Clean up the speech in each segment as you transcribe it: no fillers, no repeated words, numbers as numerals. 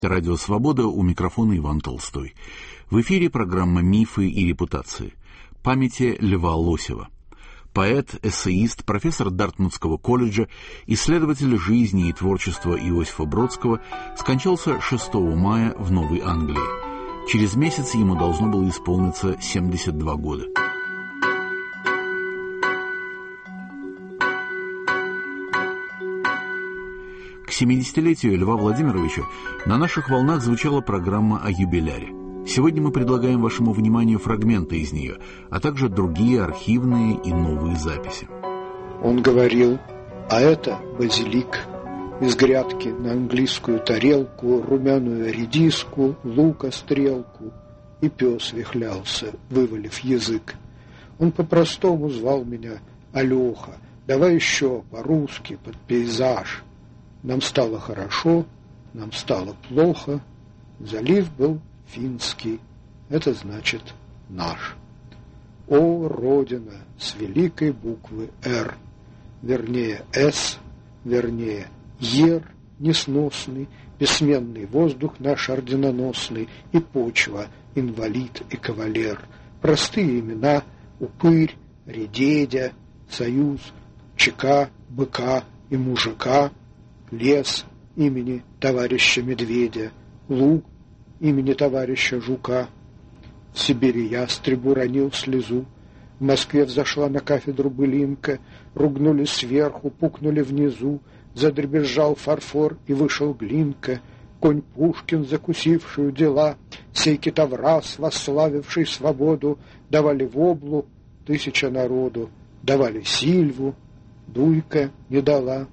Радио «Свобода», у микрофона Иван Толстой. В эфире программа «Мифы и репутации». Памяти Льва Лосева. Поэт, эссеист, профессор Дартмутского колледжа, исследователь жизни и творчества Иосифа Бродского скончался 6 мая в Новой Англии. Через месяц ему должно было исполниться 72 года. К 70-летию Льва Владимировича на наших волнах звучала программа о юбиляре. Сегодня мы предлагаем вашему вниманию фрагменты из нее, а также другие архивные и новые записи. Он говорил: а это базилик. Из грядки на английскую тарелку, румяную редиску, лука стрелку. И пес вихлялся, вывалив язык. Он по-простому звал меня Алёха. Давай еще по-русски, под пейзаж. Нам стало хорошо, нам стало плохо. Залив был финский, это значит наш. О, Родина, с великой буквы «Р», вернее «С», вернее «Ер» несносный, бессменный воздух наш орденоносный, и почва, инвалид и кавалер. Простые имена: упырь, редедя, союз, ЧК, быка и мужика, лес имени товарища Медведя, луг имени товарища Жука. В Сибири ястребу ронил слезу, в Москве взошла на кафедру былинка, ругнули сверху, пукнули внизу, задребезжал фарфор и вышел Глинка. Конь Пушкин, закусившую дела, сей китовраз, восславивший свободу, давали воблу 1000 народу, давали Сильву, Дуйка не дала.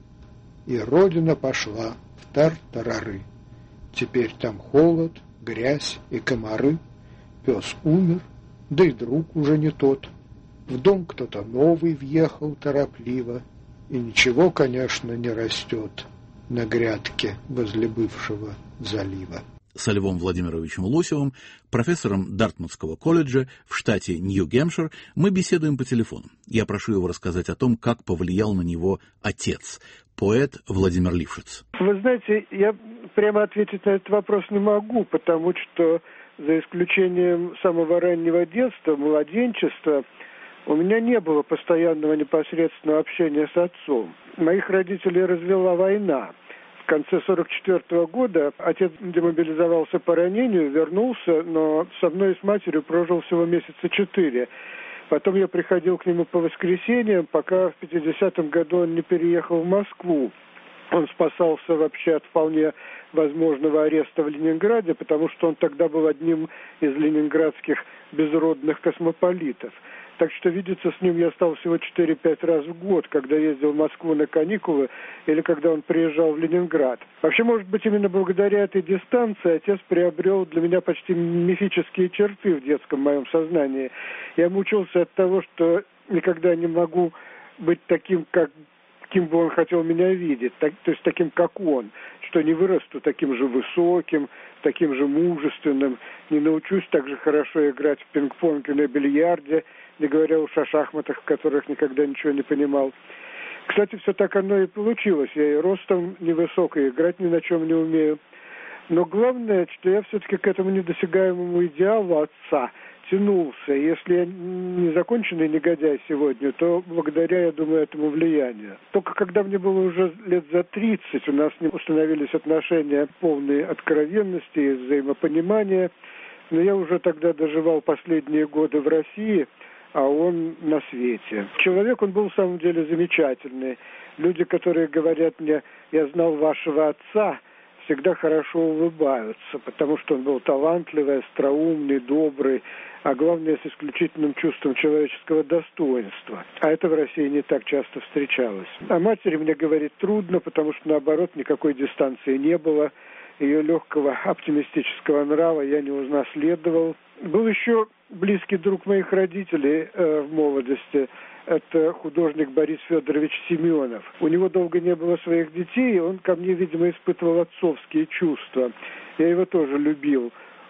И Родина пошла в тартарары. Теперь там холод, грязь и комары. Пес умер, да и друг уже не тот. В дом кто-то новый въехал торопливо. И ничего, конечно, не растет на грядке возле бывшего залива. Со Львом Владимировичем Лосевым, профессором Дартмутского колледжа в штате Нью-Гэмпшир, мы беседуем по телефону. Я прошу его рассказать о том, как повлиял на него отец, поэт Владимир Лившиц. Вы знаете, я прямо ответить на этот вопрос не могу, потому что за исключением самого раннего детства, младенчества, у меня не было постоянного непосредственного общения с отцом. Моих родителей развела война. В конце 1944 года отец демобилизовался по ранению, вернулся, но со мной и с матерью прожил всего месяца 4. Потом я приходил к нему по воскресеньям, пока в 50-м году он не переехал в Москву. Он спасался вообще от вполне возможного ареста в Ленинграде, потому что он тогда был одним из ленинградских безродных космополитов. Так что видеться с ним я стал всего 4-5 раз в год, когда ездил в Москву на каникулы или когда он приезжал в Ленинград. Вообще, может быть, именно благодаря этой дистанции отец приобрел для меня почти мифические черты в детском моем сознании. Я мучился от того, что никогда не могу быть таким, каким бы он хотел меня видеть, то есть таким, как он, что не вырасту таким же высоким, таким же мужественным, не научусь так же хорошо играть в пинг-понг и на бильярде, не говоря уж о шахматах, в которых никогда ничего не понимал. Кстати, все так оно и получилось. Я и ростом невысок, и играть ни на чем не умею. Но главное, что я все-таки к этому недосягаемому идеалу отца тянулся. Если я не законченный негодяй сегодня, то благодаря, я думаю, этому влиянию. Только когда мне было уже лет за 30, у нас не установились отношения полной откровенности и взаимопонимания. Но я уже тогда доживал последние годы в России, а он на свете. Человек он был в самом деле замечательный. Люди, которые говорят мне: я знал вашего отца, всегда хорошо улыбаются, потому что он был талантливый, остроумный, добрый, а главное, с исключительным чувством человеческого достоинства. А это в России не так часто встречалось. О матери мне говорить трудно, потому что, наоборот, никакой дистанции не было. Ее легкого оптимистического нрава я не унаследовал. Был еще близкий друг моих родителей в молодости. Это художник Борис Федорович Семенов. У него долго не было своих детей, и он ко мне, видимо, испытывал отцовские чувства. Я его тоже любил.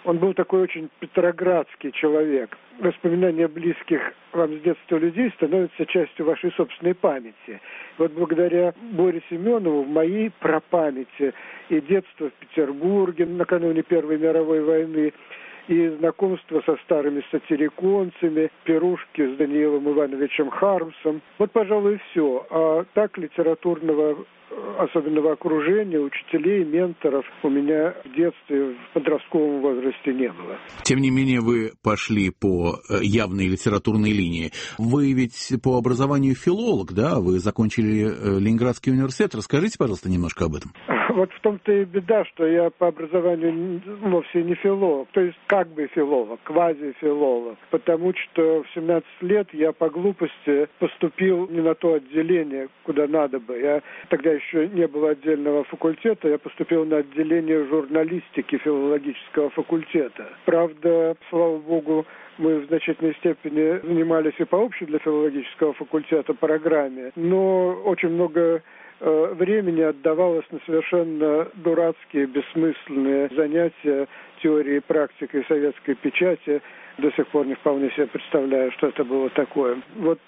Он был такой очень петроградский человек. Воспоминания близких вам с детства людей становятся частью вашей собственной памяти. Вот благодаря Боре Семенову в моей прапамяти и детство в Петербурге накануне Первой мировой войны, и знакомство со старыми сатириконцами, пирушки с Даниилом Ивановичем Хармсом. Вот, пожалуй, и все. А так литературного особенного окружения, учителей, менторов у меня в детстве, в подростковом возрасте не было. Тем не менее, вы пошли по явной литературной линии. Вы ведь по образованию филолог, да? Вы закончили Ленинградский университет. Расскажите, пожалуйста, немножко об этом. Вот в том-то и беда, что я по образованию вовсе не филолог, то есть как бы филолог, квазифилолог, потому что в 17 лет я по глупости поступил не на то отделение, куда надо бы. Я тогда еще не было отдельного факультета, я поступил на отделение журналистики филологического факультета. Правда, слава богу, мы в значительной степени занимались и по общей для филологического факультета программе, но очень много времени отдавалось на совершенно дурацкие, бессмысленные занятия теорией и практикой советской печати. До сих пор не вполне себе представляю, что это было такое. Вот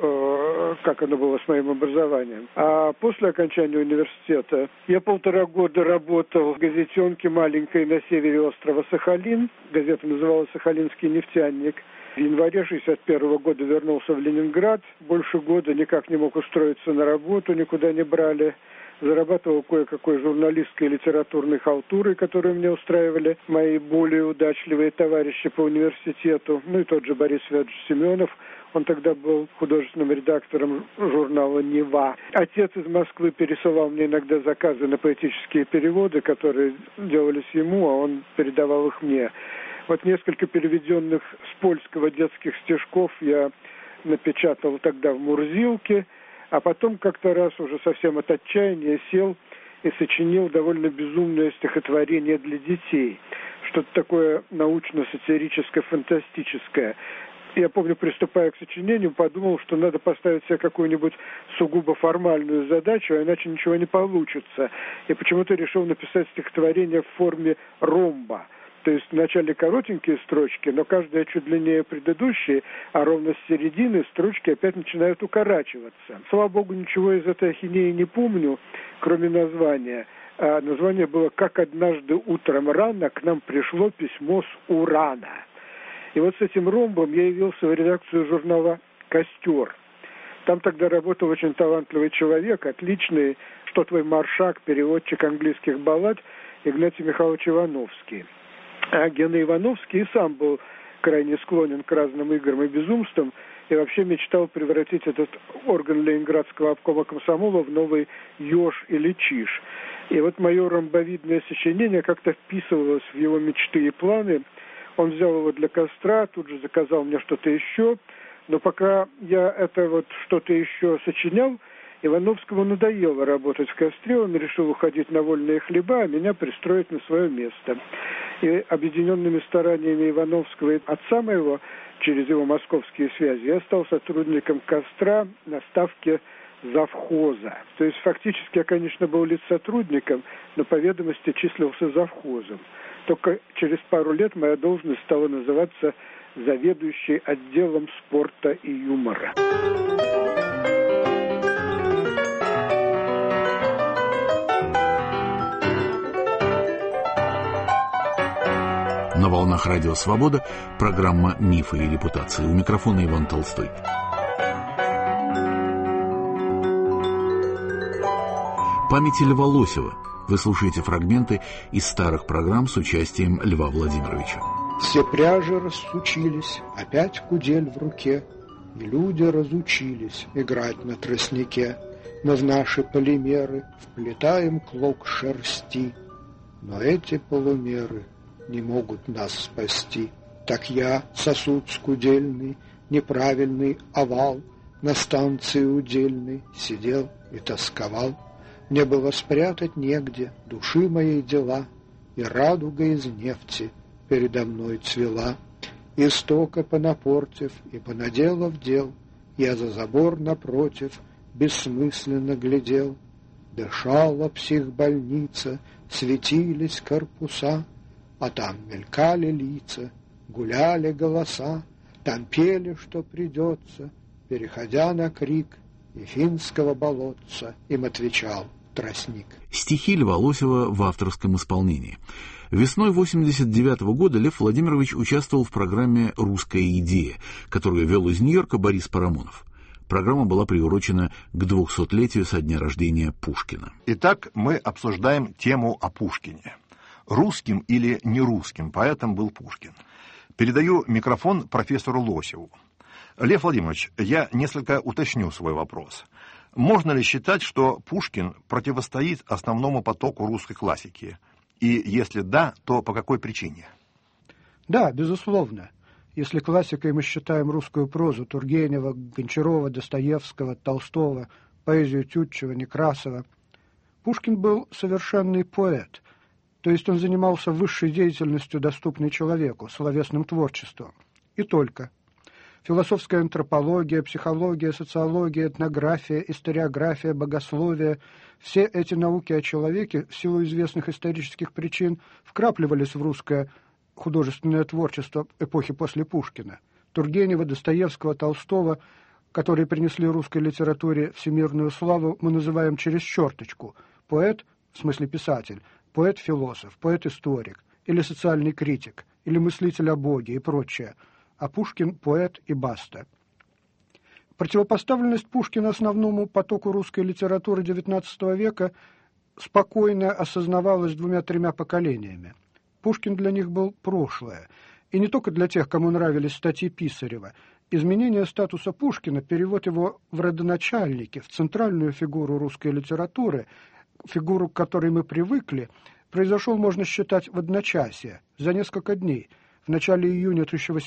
как оно было с моим образованием. А после окончания университета я 1,5 года работал в газетенке маленькой на севере острова Сахалин. Газета называлась «Сахалинский нефтяник». В январе 1961 года вернулся в Ленинград. Больше года никак не мог устроиться на работу, никуда не брали. Зарабатывал кое-какой журналистской и литературной халтурой, которую мне устраивали мои более удачливые товарищи по университету. Ну и тот же Борис Федорович Семенов. Он тогда был художественным редактором журнала «Нева». Отец из Москвы пересылал мне иногда заказы на поэтические переводы, которые делались ему, а он передавал их мне. Вот несколько переведенных с польского детских стишков я напечатал тогда в Мурзилке, а потом как-то раз уже совсем от отчаяния сел и сочинил довольно безумное стихотворение для детей. Что-то такое научно-сатирическое, фантастическое. Я помню, приступая к сочинению, подумал, что надо поставить себе какую-нибудь сугубо формальную задачу, а иначе ничего не получится. И почему-то решил написать стихотворение в форме ромба. То есть вначале коротенькие строчки, но каждая чуть длиннее предыдущей, а ровно с середины строчки опять начинают укорачиваться. Слава богу, ничего из этой ахинеи не помню, кроме названия. А название было «Как однажды утром рано к нам пришло письмо с Урана». И вот с этим ромбом я явился в редакцию журнала «Костер». Там тогда работал очень талантливый человек, отличный, что твой маршак, переводчик английских баллад, Игнатий Михайлович Ивановский. А Гена Ивановский и сам был крайне склонен к разным играм и безумствам, и вообще мечтал превратить этот орган Ленинградского обкома комсомола в новый «Еж» или «Чиж». И вот мое ромбовидное сочинение как-то вписывалось в его мечты и планы. Он взял его для «Костра», тут же заказал мне что-то еще, но пока я это вот что-то еще сочинял, Ивановскому надоело работать в «Костре», он решил уходить на вольные хлеба, а меня пристроить на свое место. И объединенными стараниями Ивановского и отца моего, через его московские связи, я стал сотрудником «Костра» на ставке завхоза. То есть фактически я, конечно, был лицсотрудником, но по ведомости числился завхозом. Только через пару лет моя должность стала называться заведующей отделом спорта и юмора. На волнах Радио Свобода программа «Мифы и репутации». У микрофона Иван Толстой. Памяти Льва Лосева. Вы слушаете фрагменты из старых программ с участием Льва Владимировича. Все пряжи рассучились, опять кудель в руке, и люди разучились играть на тростнике. Мы в наши полимеры вплетаем клок шерсти, но эти полумеры не могут нас спасти. Так я, сосуд скудельный, неправильный овал, на станции удельной сидел и тосковал. Мне было спрятать негде души моей дела, и радуга из нефти передо мной цвела. Истока понапортив и понаделав дел, я за забор напротив бессмысленно глядел. Дышала психбольница, светились корпуса, А там мелькали лица, гуляли голоса, там пели, что придется, переходя на крик и финского болотца, им отвечал тростник. Стихи Льва Лосева в авторском исполнении. Весной 1989 года Лев Владимирович участвовал в программе «Русская идея», которую вел из Нью-Йорка Борис Парамонов. Программа была приурочена к 200-летию со дня рождения Пушкина. Итак, мы обсуждаем тему о Пушкине. Русским или нерусским поэтом был Пушкин. Передаю микрофон профессору Лосеву. Лев Владимирович, я несколько уточню свой вопрос. Можно ли считать, что Пушкин противостоит основному потоку русской классики? И если да, то по какой причине? Да, безусловно. Если классикой мы считаем русскую прозу Тургенева, Гончарова, Достоевского, Толстого, поэзию Тютчева, Некрасова, Пушкин был совершенный поэт, то есть он занимался высшей деятельностью, доступной человеку, словесным творчеством. И только. Философская антропология, психология, социология, этнография, историография, богословие – все эти науки о человеке в силу известных исторических причин вкрапливались в русское художественное творчество эпохи после Пушкина. Тургенева, Достоевского, Толстого, которые принесли русской литературе всемирную славу, мы называем через черточку. Поэт, в смысле писатель, поэт-философ, поэт-историк, или социальный критик, или мыслитель о Боге и прочее. А Пушкин – поэт и баста. Противопоставленность Пушкина основному потоку русской литературы XIX века спокойно осознавалась двумя-тремя поколениями. Пушкин для них был прошлое, и не только для тех, кому нравились статьи Писарева. Изменение статуса Пушкина, перевод его в родоначальники, в центральную фигуру русской литературы, фигуру, к которой мы привыкли, произошел, можно считать, в одночасье, за несколько дней, в начале июня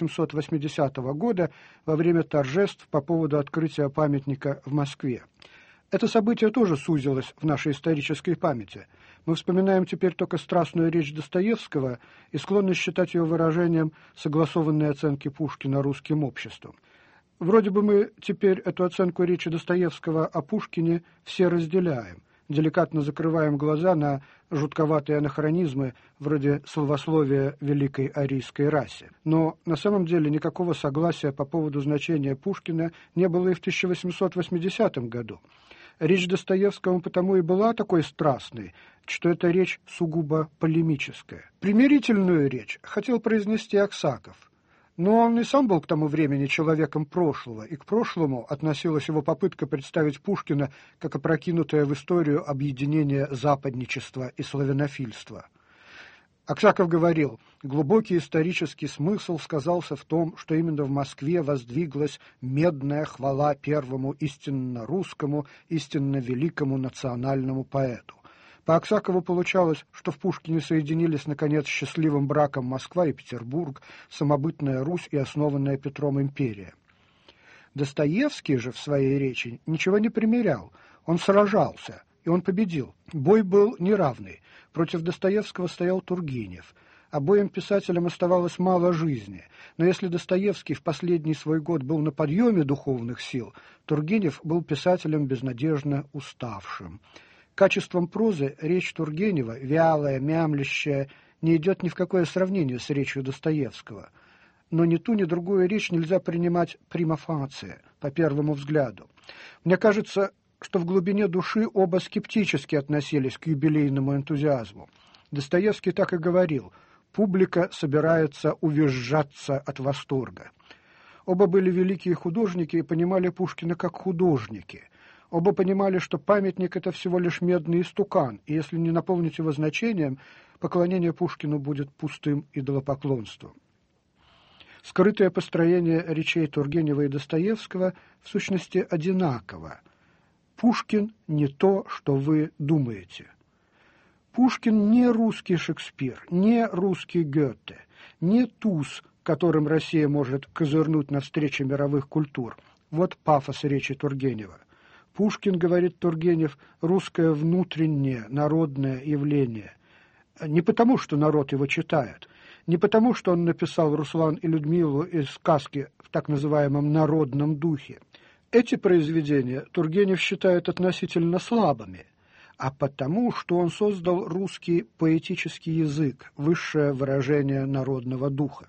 1880 года, во время торжеств по поводу открытия памятника в Москве. Это событие тоже сузилось в нашей исторической памяти. Мы вспоминаем теперь только страстную речь Достоевского и склонны считать ее выражением согласованной оценки Пушкина русским обществом. Вроде бы мы теперь эту оценку речи Достоевского о Пушкине все разделяем, деликатно закрываем глаза на жутковатые анахронизмы вроде словословия великой арийской расе. Но на самом деле никакого согласия по поводу значения Пушкина не было и в 1880 году. Речь Достоевского потому и была такой страстной, что эта речь сугубо полемическая. Примирительную речь хотел произнести Аксаков, но он и сам был к тому времени человеком прошлого, и к прошлому относилась его попытка представить Пушкина как опрокинутое в историю объединение западничества и славянофильства. Аксаков говорил, глубокий исторический смысл сказался в том, что именно в Москве воздвиглась медная хвала первому истинно русскому, истинно великому национальному поэту. По Аксакову получалось, что в Пушкине соединились, наконец, счастливым браком Москва и Петербург, самобытная Русь и основанная Петром империя. Достоевский же в своей речи ничего не примирял, он сражался, и он победил. Бой был неравный. Против Достоевского стоял Тургенев. Обоим писателям оставалось мало жизни. Но если Достоевский в последний свой год был на подъеме духовных сил, Тургенев был писателем безнадежно уставшим. Качеством прозы речь Тургенева, вялая, мямлящая, не идет ни в какое сравнение с речью Достоевского. Но ни ту, ни другую речь нельзя принимать prima facie, по первому взгляду. Мне кажется, что в глубине души оба скептически относились к юбилейному энтузиазму. Достоевский так и говорил: «Публика собирается увизжаться от восторга». Оба были великие художники и понимали Пушкина как художники. Оба понимали, что памятник – это всего лишь медный истукан, и если не наполнить его значением, поклонение Пушкину будет пустым идолопоклонством. Скрытое построение речей Тургенева и Достоевского в сущности одинаково. Пушкин не то, что вы думаете. Пушкин не русский Шекспир, не русский Гёте, не туз, которым Россия может козырнуть навстречу мировых культур. Вот пафос речи Тургенева. Пушкин, говорит Тургенев, русское внутреннее, народное явление. Не потому, что народ его читает, не потому, что он написал «Руслан и Людмилу» из сказки в так называемом народном духе. Эти произведения Тургенев считает относительно слабыми, а потому, что он создал русский поэтический язык, высшее выражение народного духа.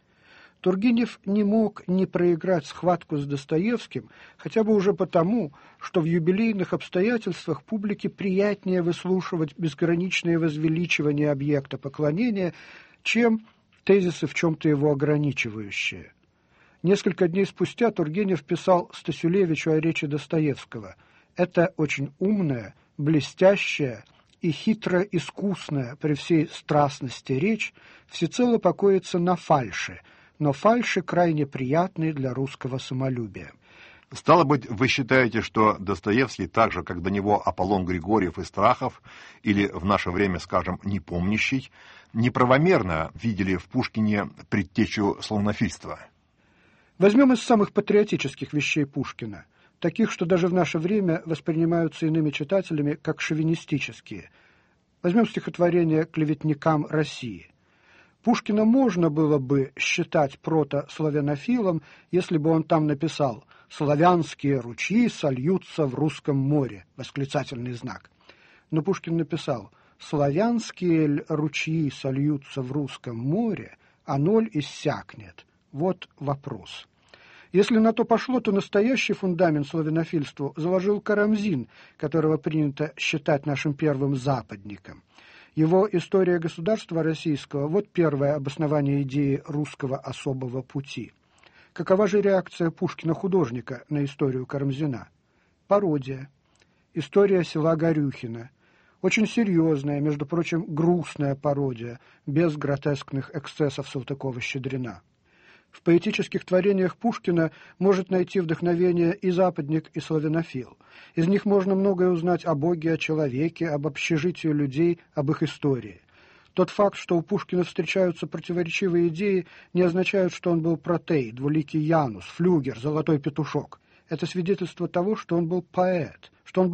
Тургенев не мог не проиграть схватку с Достоевским, хотя бы уже потому, что в юбилейных обстоятельствах публике приятнее выслушивать безграничное возвеличивание объекта поклонения, чем тезисы в чем-то его ограничивающие. Несколько дней спустя Тургенев писал Стасюлевичу о речи Достоевского. «Это очень умная, блестящая и хитро искусная при всей страстности речь всецело покоится на фальши, но фальши крайне приятны для русского самолюбия». Стало быть, вы считаете, что Достоевский, так же, как до него Аполлон Григорьев и Страхов, или в наше время, скажем, Непомнящий, неправомерно видели в Пушкине предтечу славянофильства? Возьмем из самых патриотических вещей Пушкина, таких, что даже в наше время воспринимаются иными читателями как шовинистические. Возьмем стихотворение «Клеветникам России». Пушкина можно было бы считать протославянофилом, если бы он там написал «Славянские ручьи сольются в русском море», восклицательный знак. Но Пушкин написал «Славянские ручьи сольются в русском море, а ноль иссякнет». Вот вопрос. Если на то пошло, то настоящий фундамент славянофильству заложил Карамзин, которого принято считать нашим первым западником. Его «История государства российского» – вот первое обоснование идеи русского особого пути. Какова же реакция Пушкина-художника на историю Карамзина? Пародия. История села Горюхино. Очень серьезная, между прочим, грустная пародия, без гротескных эксцессов Салтыкова-Щедрина. В поэтических творениях Пушкина может найти вдохновение и западник, и славянофил. Из них можно многое узнать о Боге, о человеке, об общежитии людей, об их истории. Тот факт, что у Пушкина встречаются противоречивые идеи, не означает, что он был протей, двуликий Янус, флюгер, золотой петушок. Это свидетельство того, что он был поэт,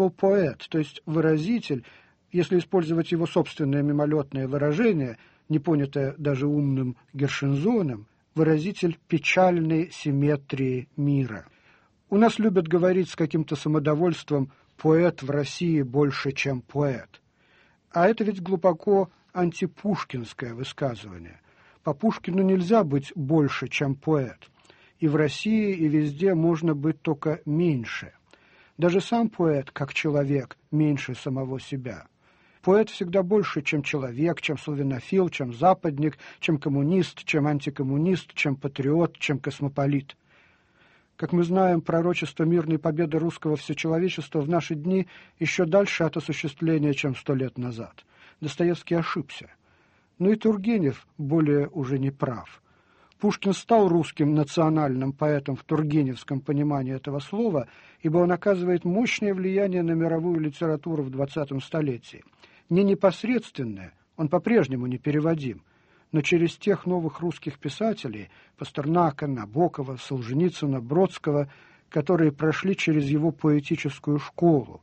то есть выразитель, если использовать его собственное мимолетное выражение, не понятое даже умным Гершензоном, выразитель печальной симметрии мира. У нас любят говорить с каким-то самодовольством «поэт в России больше, чем поэт». А это ведь глубоко антипушкинское высказывание. По Пушкину нельзя быть больше, чем поэт. И в России, и везде можно быть только меньше. Даже сам поэт, как человек, меньше самого себя. Поэт всегда больше, чем человек, чем славянофил, чем западник, чем коммунист, чем антикоммунист, чем патриот, чем космополит. Как мы знаем, пророчество мирной победы русского всечеловечества в наши дни еще дальше от осуществления, чем 100 лет назад. Достоевский ошибся. Но и Тургенев более уже не прав. Пушкин стал русским национальным поэтом в тургеневском понимании этого слова, ибо он оказывает мощное влияние на мировую литературу в 20 столетии. Не непосредственное, он по-прежнему непереводим, но через тех новых русских писателей Пастернака, Набокова, Солженицына, Бродского, которые прошли через его поэтическую школу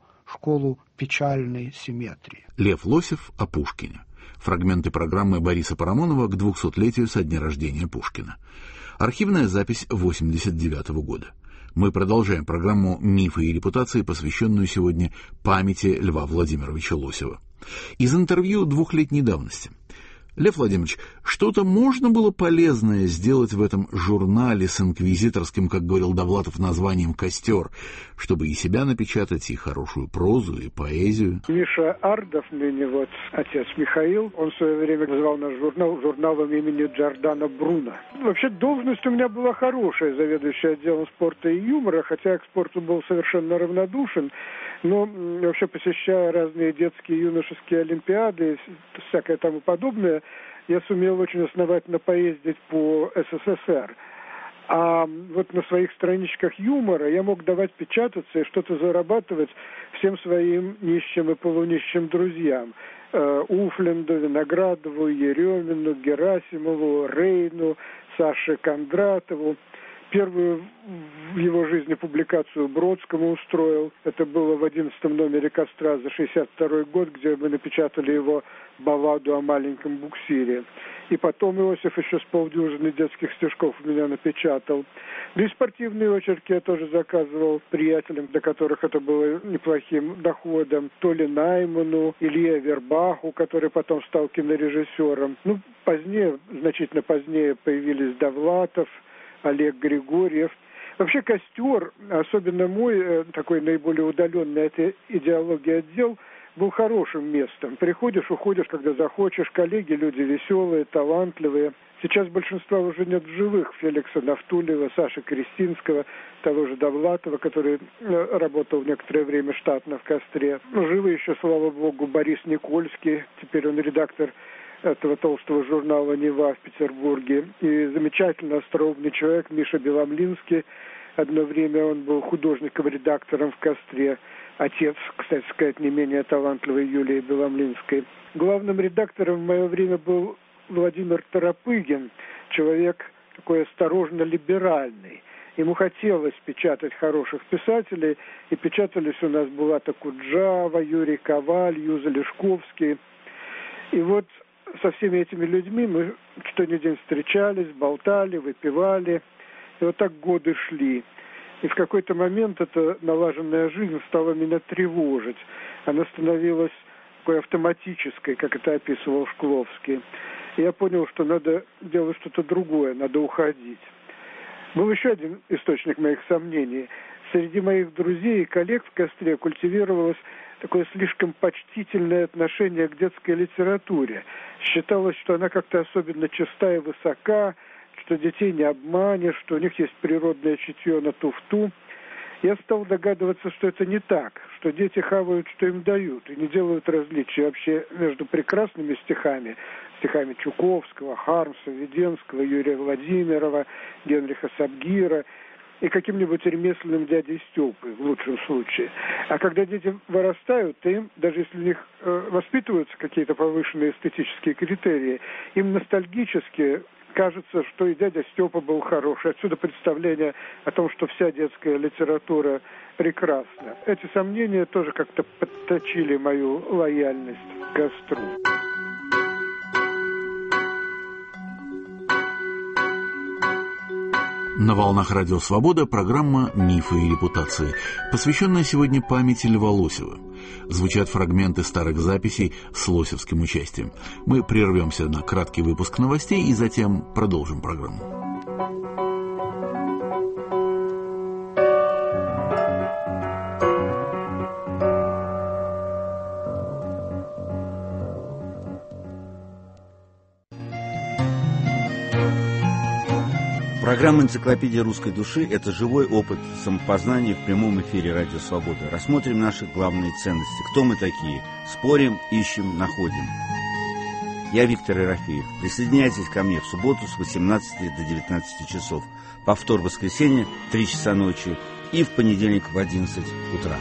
печальной симметрии. Лев Лосев о Пушкине. Фрагменты программы Бориса Парамонова к 200-летию со дня рождения Пушкина. Архивная запись 1989 года. Мы продолжаем программу «Мифы и репутации», посвященную сегодня памяти Льва Владимировича Лосева. Из интервью 2-летней давности. Лев Владимирович, что-то можно было полезное сделать в этом журнале с инквизиторским, как говорил Довлатов, названием «Костер», чтобы и себя напечатать, и хорошую прозу, и поэзию? Миша Ардов, ныне вот отец Михаил, он в свое время называл наш журнал журналом имени Джордано Бруно. Вообще должность у меня была хорошая, заведующая отделом спорта и юмора, хотя я к спорту был совершенно равнодушен. Но вообще, посещая разные детские и юношеские олимпиады, всякое тому подобное, я сумел очень основательно поездить по СССР. А вот на своих страничках юмора я мог давать печататься и что-то зарабатывать всем своим нищим и полунищим друзьям. Уфленду, Виноградову, Еремину, Герасимову, Рейну, Саше Кондратову. Первую в его жизни публикацию Бродскому устроил. Это было в 11-м номере «Костра» за 62 год, где мы напечатали его балладу о маленьком буксире. И потом Иосиф еще с полдюжины детских стишков у меня напечатал. Да и спортивные очерки я тоже заказывал приятелям, для которых это было неплохим доходом. То ли Найману, Илье Вербаху, который потом стал кинорежиссером. Ну, позднее, значительно позднее появились Довлатов, Олег Григорьев. Вообще «Костер», особенно мой, такой наиболее удаленный от идеологии отдел, был хорошим местом. Приходишь, уходишь, когда захочешь. Коллеги, люди веселые, талантливые. Сейчас большинства уже нет в живых. Феликса Нафтулева, Саши Крестинского, того же Довлатова, который работал некоторое время штатно в «Костре. Живы еще, слава богу, Борис Никольский. Теперь он редактор этого толстого журнала «Нева» в Петербурге. И замечательно остроумный человек Миша Беломлинский. Одно время он был художником-редактором в «Костре». Отец, кстати сказать, не менее талантливой Юлии Беломлинской. Главным редактором в мое время был Владимир Торопыгин, человек такой осторожно-либеральный. Ему хотелось печатать хороших писателей, и печатались у нас Булата Куджава, Юрий Коваль, Юза Лешковский. И вот со всеми этими людьми мы что ни день встречались, болтали, выпивали. И вот так годы шли. И в какой-то момент эта налаженная жизнь стала меня тревожить. Она становилась такой автоматической, как это описывал Шкловский. И я понял, что надо делать что-то другое, надо уходить. Был еще один источник моих сомнений. Среди моих друзей и коллег в «Костре» культивировалось такое слишком почтительное отношение к детской литературе. Считалось, что она как-то особенно чиста и высока, что детей не обманешь, что у них есть природное чутье на туфту. Я стал догадываться, что это не так, что дети хавают, что им дают, и не делают различия вообще между прекрасными стихами Чуковского, Хармса, Веденского, Юрия Владимирова, Генриха Сабгира и каким-нибудь ремесленным дядей Степой, в лучшем случае. А когда дети вырастают, то им, даже если у них воспитываются какие-то повышенные эстетические критерии, им ностальгически кажется, что и дядя Степа был хороший. Отсюда представление о том, что вся детская литература прекрасна. Эти сомнения тоже как-то подточили мою лояльность к «Костру». На волнах Радио Свобода программа «Мифы и репутации», посвященная сегодня памяти Льва Лосева. Звучат фрагменты старых записей с лосевским участием. Мы прервемся на краткий выпуск новостей и затем продолжим программу. Программа «Энциклопедия русской души» – это живой опыт самопознания в прямом эфире «Радио Свобода». Рассмотрим наши главные ценности. Кто мы такие? Спорим, ищем, находим. Я Виктор Ерофеев. Присоединяйтесь ко мне в субботу с 18 до 19 часов. Повтор в воскресенье в 3 часа ночи и в понедельник в 11 утра.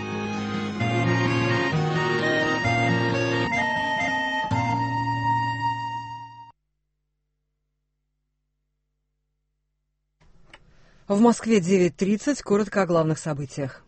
В Москве 9:30. Коротко о главных событиях.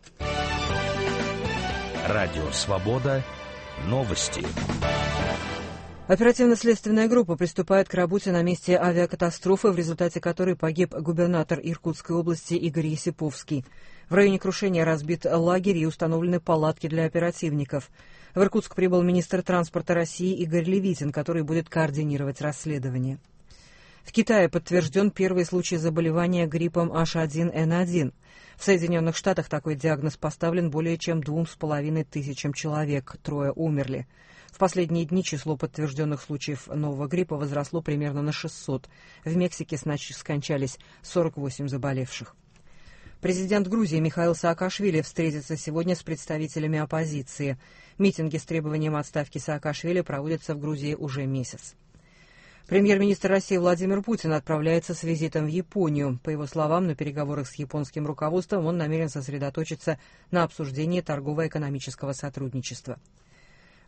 Радио «Свобода». Новости. Оперативно-следственная группа приступает к работе на месте авиакатастрофы, в результате которой погиб губернатор Иркутской области Игорь Есиповский. В районе крушения разбит лагерь и установлены палатки для оперативников. В Иркутск прибыл министр транспорта России Игорь Левитин, который будет координировать расследование. В Китае подтвержден первый случай заболевания гриппом H1N1. В Соединенных Штатах такой диагноз поставлен более чем 2500 человек, 3 умерли. В последние дни число подтвержденных случаев нового гриппа возросло примерно на 600. В Мексике скончались 48 заболевших. Президент Грузии Михаил Саакашвили встретится сегодня с представителями оппозиции. Митинги с требованием отставки Саакашвили проводятся в Грузии уже месяц. Премьер-министр России Владимир Путин отправляется с визитом в Японию. По его словам, на переговорах с японским руководством он намерен сосредоточиться на обсуждении торгово-экономического сотрудничества.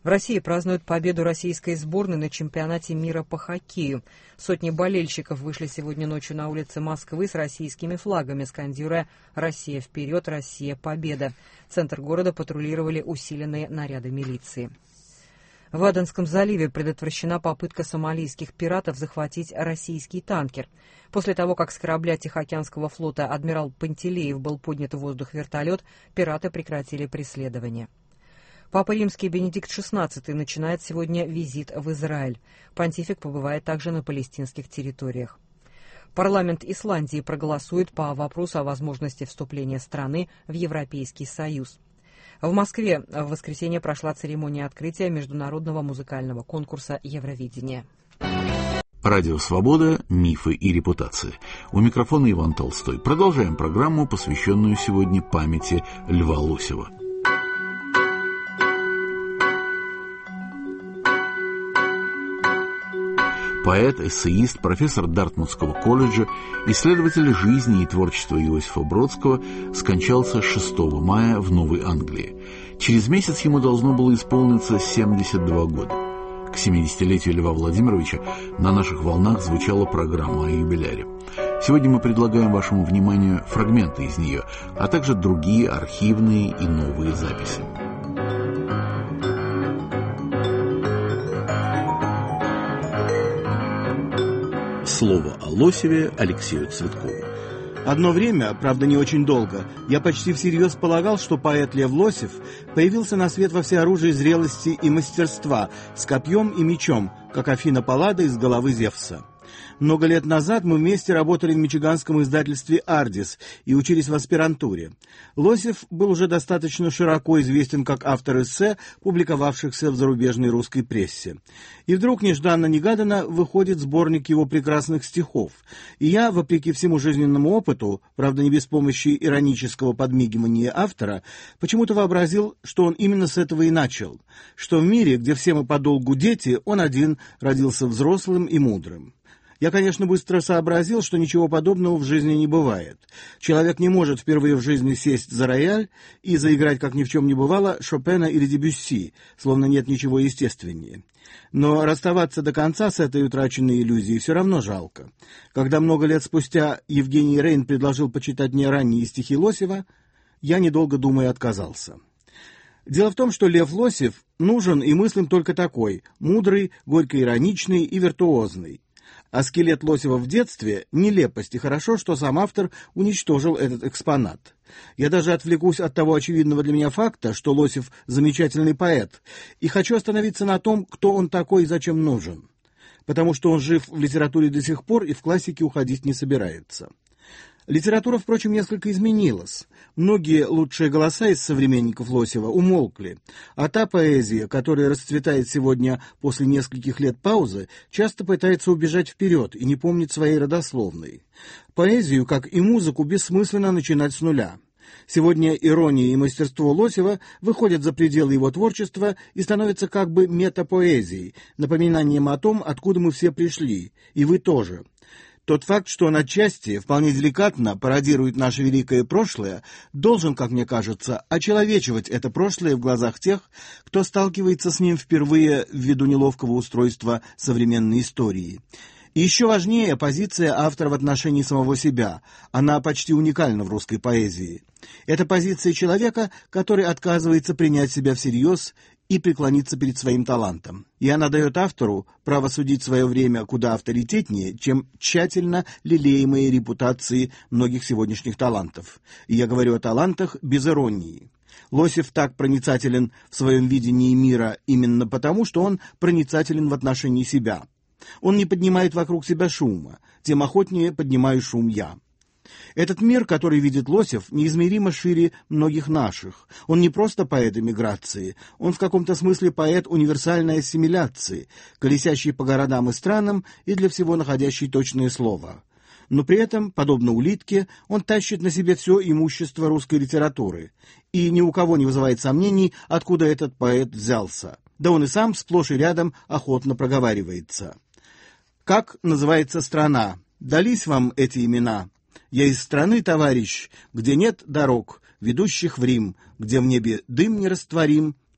В России празднуют победу российской сборной на чемпионате мира по хоккею. Сотни болельщиков вышли сегодня ночью на улицы Москвы с российскими флагами, скандируя «Россия вперед! Россия победа!». Центр города патрулировали усиленные наряды милиции. В Аденском заливе предотвращена попытка сомалийских пиратов захватить российский танкер. После того, как с корабля Тихоокеанского флота «Адмирал Пантелеев» был поднят в воздух вертолет, пираты прекратили преследование. Папа Римский Бенедикт XVI начинает сегодня визит в Израиль. Понтифик побывает также на палестинских территориях. Парламент Исландии проголосует по вопросу о возможности вступления страны в Европейский Союз. В Москве в воскресенье прошла церемония открытия международного музыкального конкурса «Евровидение». Радио «Свобода. Мифы и репутации». У микрофона Иван Толстой. Продолжаем программу, посвященную сегодня памяти Льва Лосева. Поэт, эссеист, профессор Дартмутского колледжа, исследователь жизни и творчества Иосифа Бродского скончался 6 мая в Новой Англии. Через месяц ему должно было исполниться 72 года. К 70-летию Льва Владимировича на наших волнах звучала программа о юбиляре. Сегодня мы предлагаем вашему вниманию фрагменты из нее, а также другие архивные и новые записи. Слово о Лосеве Алексею Цветкову. Одно время, правда не очень долго, я почти всерьез полагал, что поэт Лев Лосев появился на свет во всеоружии зрелости и мастерства, с копьем и мечом, как Афина Паллада из головы Зевса. Много лет назад мы вместе работали в мичиганском издательстве «Ардис» и учились в аспирантуре. Лосев был уже достаточно широко известен как автор эссе, публиковавшихся в зарубежной русской прессе. И вдруг нежданно-негаданно выходит сборник его прекрасных стихов. И я, вопреки всему жизненному опыту, правда не без помощи иронического подмигивания автора, почему-то вообразил, что он именно с этого и начал, что в мире, где все мы подолгу дети, он один родился взрослым и мудрым. Я, конечно, быстро сообразил, что ничего подобного в жизни не бывает. Человек не может впервые в жизни сесть за рояль и заиграть, как ни в чем не бывало, Шопена или Дебюсси, словно нет ничего естественнее. Но расставаться до конца с этой утраченной иллюзией все равно жалко. Когда много лет спустя Евгений Рейн предложил почитать мне ранние стихи Лосева, я, недолго думая, отказался. Дело в том, что Лев Лосев нужен и мыслим только такой, мудрый, горько-ироничный и виртуозный. А скелет Лосева в детстве — нелепость, и хорошо, что сам автор уничтожил этот экспонат. Я даже отвлекусь от того очевидного для меня факта, что Лосев — замечательный поэт, и хочу остановиться на том, кто он такой и зачем нужен. Потому что он жив в литературе до сих пор и в классике уходить не собирается. Литература, впрочем, несколько изменилась. Многие лучшие голоса из современников Лосева умолкли, а та поэзия, которая расцветает сегодня после нескольких лет паузы, часто пытается убежать вперед и не помнит своей родословной. Поэзию, как и музыку, бессмысленно начинать с нуля. Сегодня ирония и мастерство Лосева выходят за пределы его творчества и становятся как бы метапоэзией, напоминанием о том, откуда мы все пришли, и вы тоже. Тот факт, что он отчасти, вполне деликатно пародирует наше великое прошлое, должен, как мне кажется, очеловечивать это прошлое в глазах тех, кто сталкивается с ним впервые ввиду неловкого устройства современной истории. И еще важнее позиция автора в отношении самого себя. Она почти уникальна в русской поэзии. Это позиция человека, который отказывается принять себя всерьез и преклониться перед своим талантом. И она дает автору право судить свое время куда авторитетнее, чем тщательно лелеемые репутации многих сегодняшних талантов. И я говорю о талантах без иронии. Лосев так проницателен в своем видении мира именно потому, что он проницателен в отношении себя. Он не поднимает вокруг себя шума, тем охотнее поднимаю шум я. Этот мир, который видит Лосев, неизмеримо шире многих наших. Он не просто поэт эмиграции, он в каком-то смысле поэт универсальной ассимиляции, колесящий по городам и странам и для всего находящий точное слово. Но при этом, подобно улитке, он тащит на себе все имущество русской литературы, и ни у кого не вызывает сомнений, откуда этот поэт взялся. Да он и сам сплошь и рядом охотно проговаривается. Как называется страна? Дались вам эти имена? Я из страны, товарищ, где нет дорог, ведущих в Рим, где в небе дым нерастворим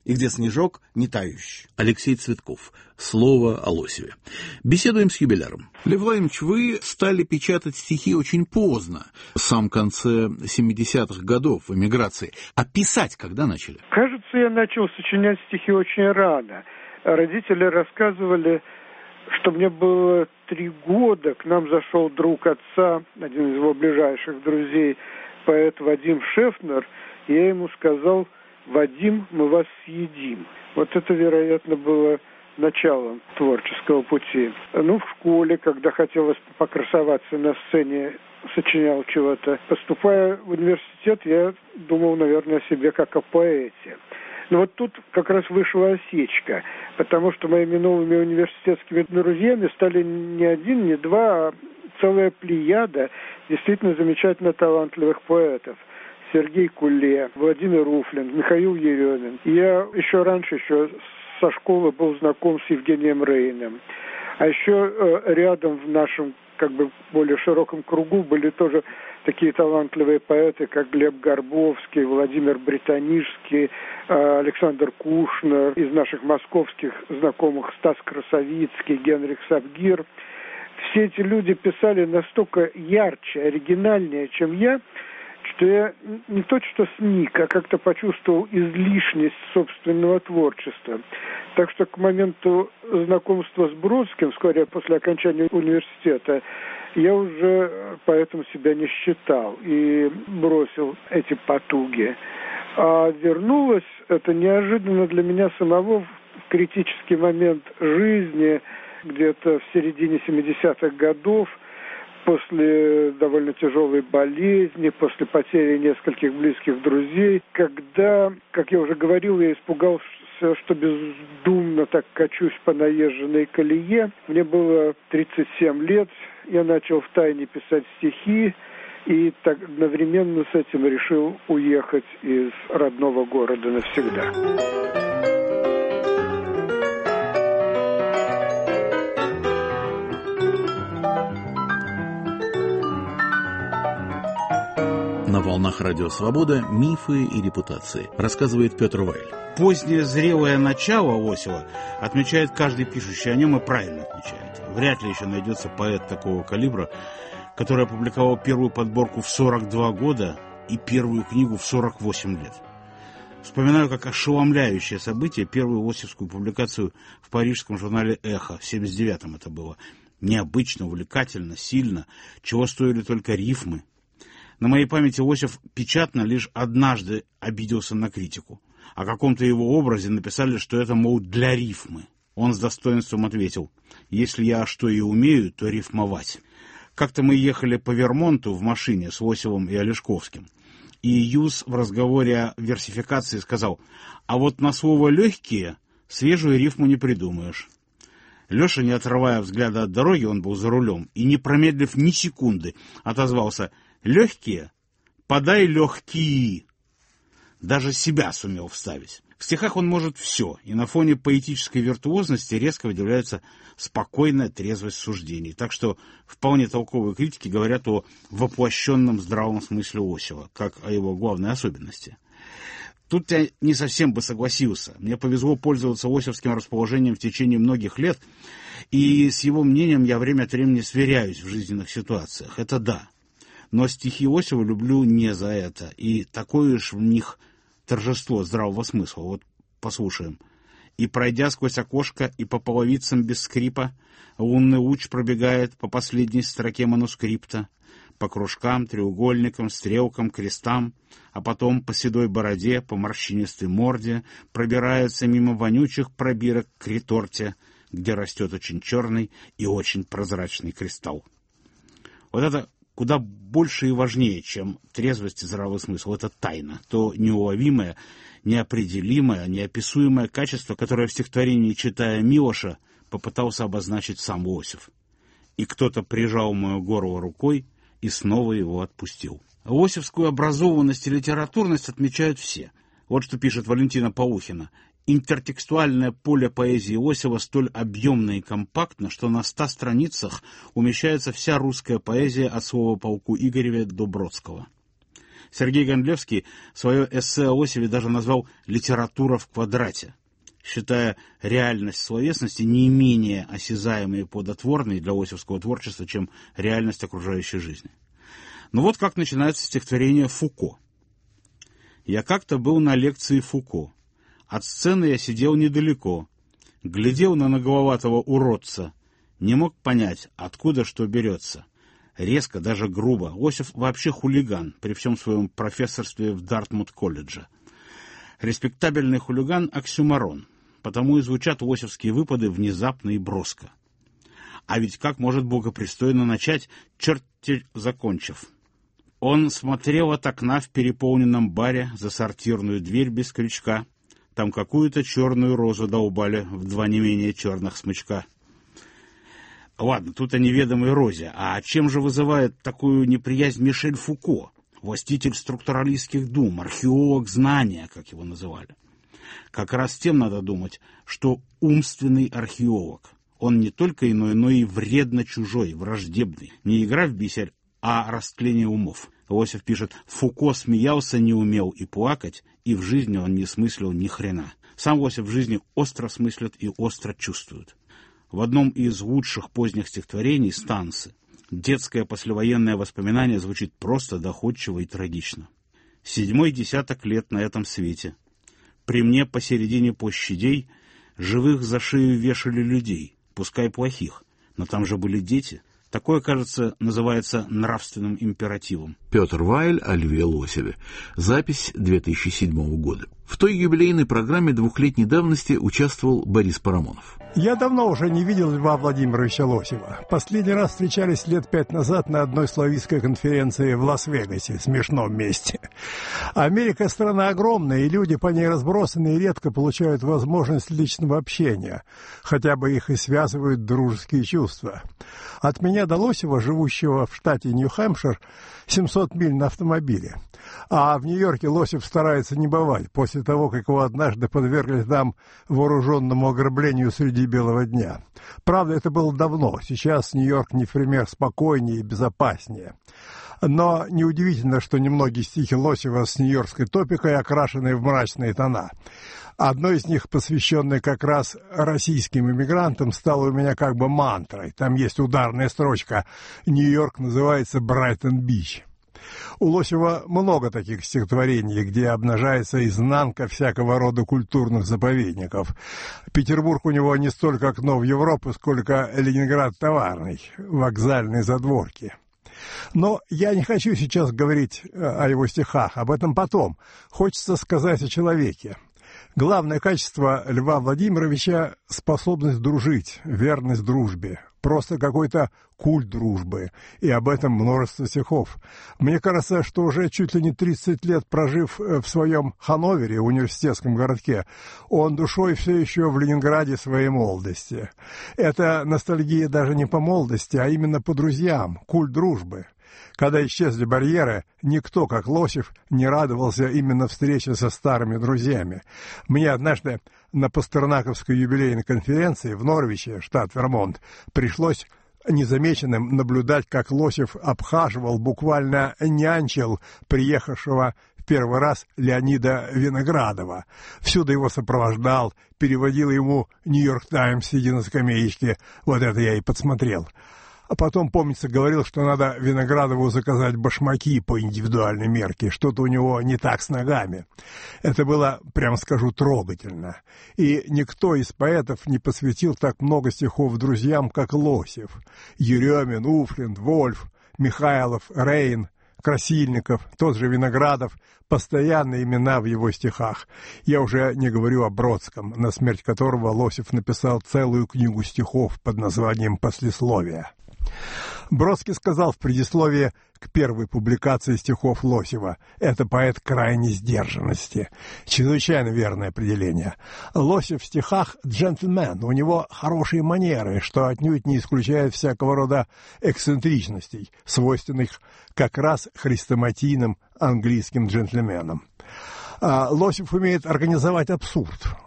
и где снежок не тающий. Алексей Цветков. Слово о Лосеве. Беседуем с юбиляром. Лев Владимирович, вы стали печатать стихи очень поздно, в самом конце 70-х годов в эмиграции. А писать когда начали? Кажется, я начал сочинять стихи очень рано. Родители рассказывали, что мне было 3 года, к нам зашел друг отца, один из его ближайших друзей, поэт Вадим Шефнер, и я ему сказал: «Вадим, мы вас съедим». Вот это, вероятно, было началом творческого пути. В школе, когда хотелось покрасоваться на сцене, сочинял чего-то. Поступая в университет, я думал, наверное, о себе как о поэте. Но вот тут как раз вышла осечка, потому что моими новыми университетскими друзьями стали не 1, не 2, а целая плеяда действительно замечательно талантливых поэтов. Сергей Куле, Владимир Руфлин, Михаил Еремин. Я еще раньше, со школы был знаком с Евгением Рейном. А еще рядом в нашем, более широком кругу были тоже такие талантливые поэты, как Глеб Горбовский, Владимир Британишский, Александр Кушнер, из наших московских знакомых Стас Красовицкий, Генрих Сабгир. Все эти люди писали настолько ярче, оригинальнее, чем я, что я не то что сник, а как-то почувствовал излишность собственного творчества. Так что к моменту знакомства с Бродским, вскоре после окончания университета, я уже поэтому себя не считал и бросил эти потуги. А вернулось это неожиданно для меня самого в критический момент жизни, где-то в середине 70-х годов, после довольно тяжелой болезни, после потери нескольких близких друзей, когда, как я уже говорил, я испугался, что бездумно так качусь по наезженной колее. Мне было 37 лет, я начал втайне писать стихи, и так одновременно с этим решил уехать из родного города навсегда. На волнах Радио Свобода «Мифы и репутации», рассказывает Петр Вайль. Позднее зрелое начало Осева отмечает каждый пишущий о нем и правильно отмечает. Вряд ли еще найдется поэт такого калибра, который опубликовал первую подборку в 42 года и первую книгу в 48 лет. Вспоминаю, как ошеломляющее событие первую осевскую публикацию в парижском журнале «Эхо», в 79-м это было. Необычно, увлекательно, сильно, чего стоили только рифмы. На моей памяти Осев печатно лишь однажды обиделся на критику. О каком-то его образе написали, что это, мол, для рифмы. Он с достоинством ответил: «Если я что и умею, то рифмовать». Как-то мы ехали по Вермонту в машине с Осевым и Олешковским. И Юс в разговоре о версификации сказал: «А вот на слово «легкие» свежую рифму не придумаешь». Леша, не отрывая взгляда от дороги, он был за рулем, и, не промедлив ни секунды, отозвался: «Легкие? Подай легкие». Даже себя сумел вставить. В стихах он может все, и на фоне поэтической виртуозности резко выделяется спокойная трезвость суждений. Так что вполне толковые критики говорят о воплощенном здравом смысле Осева, как о его главной особенности. Тут я не совсем бы согласился. Мне повезло пользоваться осевским расположением в течение многих лет, и с его мнением я время от времени сверяюсь в жизненных ситуациях. Это да. Но стихи Осева люблю не за это, и такое уж в них торжество здравого смысла. Вот послушаем. «И, пройдя сквозь окошко, и по половицам без скрипа, лунный луч пробегает по последней строке манускрипта, по кружкам, треугольникам, стрелкам, крестам, а потом по седой бороде, по морщинистой морде пробирается мимо вонючих пробирок к реторте, где растет очень черный и очень прозрачный кристалл». Вот это куда больше и важнее, чем трезвость и здравый смысл. Это тайна, то неуловимое, неопределимое, неописуемое качество, которое в стихотворении, читая Милоша, попытался обозначить сам Осев. И кто-то прижал мое горло рукой и снова его отпустил. Осевскую образованность и литературность отмечают все. Вот что пишет Валентина Полухина. Интертекстуальное поле поэзии Осева столь объемно и компактно, что на 100 страницах умещается вся русская поэзия от слова полку Игореве до Бродского. Сергей Гондлевский свое эссе о Лосеве даже назвал «литература в квадрате», считая реальность словесности не менее осязаемой и плодотворной для лосевского творчества, чем реальность окружающей жизни. Но вот как начинается стихотворение Фуко. «Я как-то был на лекции Фуко. От сцены я сидел недалеко, глядел на нагловатого уродца, не мог понять, откуда что берется. Резко, даже грубо. Лосев вообще хулиган, при всем своем профессорстве в Дартмут-колледже. Респектабельный хулиган — оксюморон, потому и звучат лосевские выпады внезапно и броско. А ведь как может богопристойно начать, черти закончив? Он смотрел от окна в переполненном баре за сортирную дверь без крючка. Там какую-то черную розу долбали в 2 не менее черных смычка. Ладно, тут о неведомой розе. А чем же вызывает такую неприязнь Мишель Фуко, властитель структуралистских дум, археолог знания, как его называли? Как раз тем надо думать, что умственный археолог. Он не только иной, но и вредно чужой, враждебный. Не игра в бисер, а растление умов. Лосев пишет: «Фуко смеялся, не умел и плакать, и в жизни он не смыслил ни хрена». Сам Лосев в жизни остро смыслит и остро чувствует. В одном из лучших поздних стихотворений «Станцы» детское послевоенное воспоминание звучит просто, доходчиво и трагично. «7-й десяток лет на этом свете. При мне посередине площадей живых за шею вешали людей, пускай плохих, но там же были дети». Такое, кажется, называется нравственным императивом. Петр Вайль о Льве Лосеве. Запись 2007 года. В той юбилейной программе 2-летней давности участвовал Борис Парамонов. Я давно уже не видел Льва Владимировича Лосева. Последний раз встречались лет 5 назад на одной славистской конференции в Лас-Вегасе, смешном месте. Америка страна огромная, и люди по ней разбросаны и редко получают возможность личного общения, хотя бы их и связывают дружеские чувства. От меня до Лосева, живущего в штате Нью-Хэмпшир, 700 миль на автомобиле. А в Нью-Йорке Лосев старается не бывать, после того, как его однажды подвергли там вооруженному ограблению среди белого дня. Правда, это было давно, сейчас Нью-Йорк не в пример спокойнее и безопаснее. Но неудивительно, что немногие стихи Лосева с нью-йоркской топикой окрашены в мрачные тона. Одно из них, посвященное как раз российским иммигрантам, стало у меня как бы мантрой. Там есть ударная строчка: «Нью-Йорк называется Брайтон-Бич». У Лосева много таких стихотворений, где обнажается изнанка всякого рода культурных заповедников. Петербург у него не столько окно в Европу, сколько Ленинград товарный, вокзальные задворки. Но я не хочу сейчас говорить о его стихах, об этом потом. Хочется сказать о человеке. Главное качество Льва Владимировича — способность дружить, верность дружбе. Просто какой-то культ дружбы, и об этом множество стихов. Мне кажется, что уже чуть ли не 30 лет прожив в своем Ханновере, университетском городке, он душой все еще в Ленинграде своей молодости. Это ностальгия даже не по молодости, а именно по друзьям, культ дружбы. Когда исчезли барьеры, никто, как Лосев, не радовался именно встрече со старыми друзьями. Мне однажды на Пастернаковской юбилейной конференции в Норвиче, штат Вермонт, пришлось незамеченным наблюдать, как Лосев обхаживал, буквально нянчил приехавшего в первый раз Леонида Виноградова. Всюду его сопровождал, переводил ему «Нью-Йорк Таймс», сидя на скамеечке. Вот это я и подсмотрел. А потом, помнится, говорил, что надо Виноградову заказать башмаки по индивидуальной мерке. Что-то у него не так с ногами. Это было, прямо скажу, трогательно. И никто из поэтов не посвятил так много стихов друзьям, как Лосев. Еремин, Уфлинд, Вольф, Михайлов, Рейн, Красильников, тот же Виноградов — постоянные имена в его стихах. Я уже не говорю о Бродском, на смерть которого Лосев написал целую книгу стихов под названием «Послесловие». Бродский сказал в предисловии к первой публикации стихов Лосева: «Это поэт крайней сдержанности». Чрезвычайно верное определение. Лосев в стихах джентльмен, у него хорошие манеры, что отнюдь не исключает всякого рода эксцентричностей, свойственных как раз хрестоматийным английским джентльменам. Лосев умеет организовать абсурд.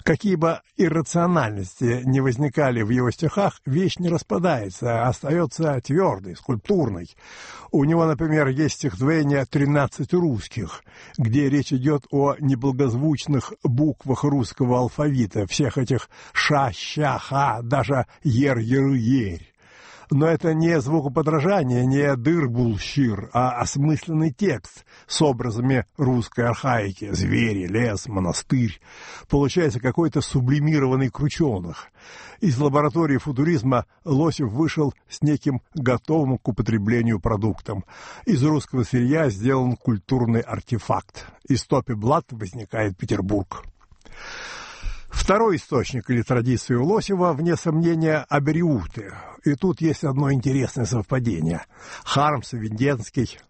Какие бы иррациональности не возникали в его стихах, вещь не распадается, а остается твердой, скульптурной. У него, например, есть стихотворение «13 русских», где речь идет о неблагозвучных буквах русского алфавита, всех этих ша, ща, ха, даже ер, еры, ерь. Но это не звукоподражание, не дыр-булщир, а осмысленный текст с образами русской архаики. Звери, лес, монастырь. Получается какой-то сублимированный крученых. Из лаборатории футуризма Лосев вышел с неким готовым к употреблению продуктом. Из русского сырья сделан культурный артефакт. Из Топи-Блат возникает Петербург. Второй источник или традиции у Лосева, вне сомнения, абериуты. И тут есть одно интересное совпадение. Хармс, Введенский,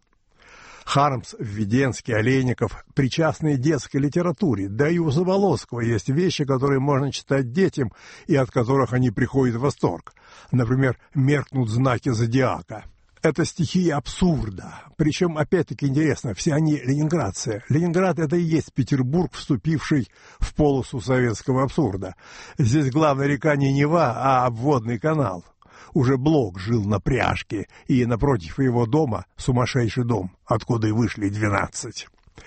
Олейников причастны детской литературе. Да и у Заболоцкого есть вещи, которые можно читать детям и от которых они приходят в восторг. Например, «Меркнут знаки зодиака». Это стихи абсурда. Причем, опять-таки, интересно, все они ленинградцы. Ленинград — это и есть Петербург, вступивший в полосу советского абсурда. Здесь главная река не Нева, а обводный канал. Уже Блок жил на Пряжке, и напротив его дома сумасшедший дом, откуда и вышли 12.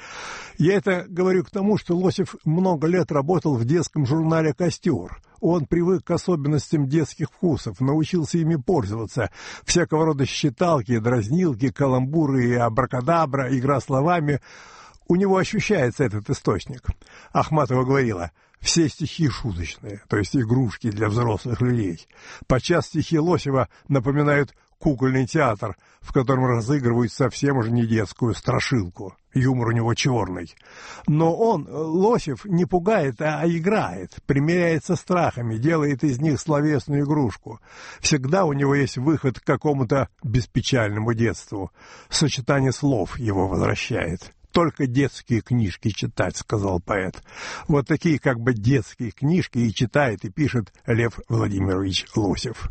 Я это говорю к тому, что Лосев много лет работал в детском журнале «Костер». Он привык к особенностям детских вкусов, научился ими пользоваться. Всякого рода считалки, дразнилки, каламбуры и абракадабра, игра словами. У него ощущается этот источник. Ахматова говорила: все стихи шуточные, то есть игрушки для взрослых людей. Подчас стихи Лосева напоминают кукольный театр, в котором разыгрывают совсем уже не детскую страшилку. Юмор у него черный. Но он, Лосев, не пугает, а играет, примиряется страхами, делает из них словесную игрушку. Всегда у него есть выход к какому-то беспечальному детству. Сочетание слов его возвращает. «Только детские книжки читать», — сказал поэт. Вот такие как бы детские книжки и читает, и пишет Лев Владимирович Лосев.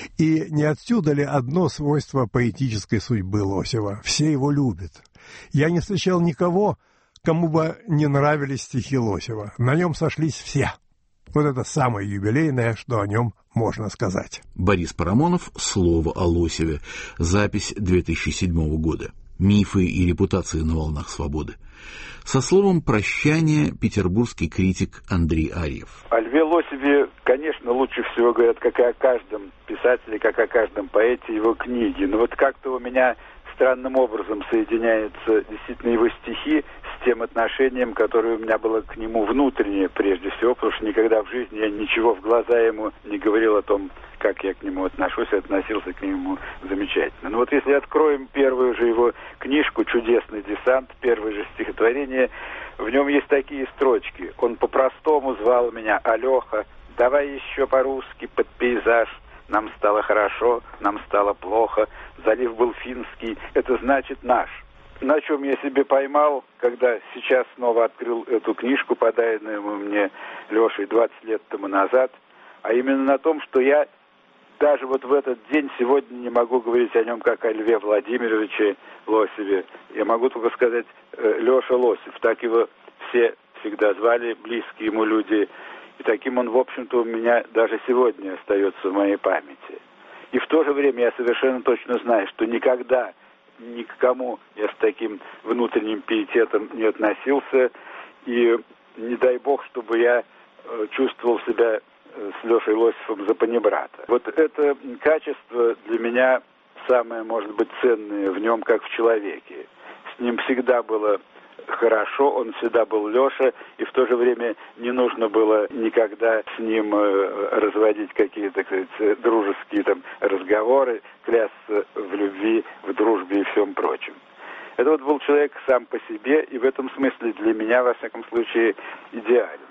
И не отсюда ли одно свойство поэтической судьбы Лосева? Все его любят. Я не встречал никого, кому бы не нравились стихи Лосева. На нем сошлись все. Вот это самое юбилейное, что о нем можно сказать. Борис Парамонов «Слово о Лосеве». Запись 2007 года. Мифы и репутации на волнах свободы. Со словом прощания петербургский критик Андрей Арьев. О Льве Лосеве, конечно, лучше всего говорят, как и о каждом писателе, как о каждом поэте, его книги. Но вот как-то у меня странным образом соединяются действительно его стихи с тем отношением, которое у меня было к нему внутреннее прежде всего, потому что никогда в жизни я ничего в глаза ему не говорил о том, как я к нему отношусь, и относился к нему замечательно. Но вот если откроем первую же его книжку «Чудесный десант», первое же стихотворение, в нем есть такие строчки. Он по-простому звал меня: «Алёха, давай еще по-русски под пейзаж. Нам стало хорошо, нам стало плохо. Залив был финский, это значит наш». На чем я себе поймал, когда сейчас снова открыл эту книжку, подаренную мне Лешей 20 лет тому назад, а именно на том, что я даже вот в этот день сегодня не могу говорить о нем как о Льве Владимировиче Лосеве. Я могу только сказать Леша Лосев. Так его все всегда звали, близкие ему люди. И таким он, в общем-то, у меня даже сегодня остается в моей памяти. И в то же время я совершенно точно знаю, что никогда ни к кому я с таким внутренним пиететом не относился. И не дай бог, чтобы я чувствовал себя с Лешей Лосевым за панибрата. Вот это качество для меня самое, может быть, ценное в нем, как в человеке. С ним всегда было хорошо, он всегда был Леша, и в то же время не нужно было никогда с ним разводить какие-то, так сказать, дружеские там разговоры, клясться в любви, в дружбе и всем прочем. Это вот был человек сам по себе, и в этом смысле для меня, во всяком случае, идеальный.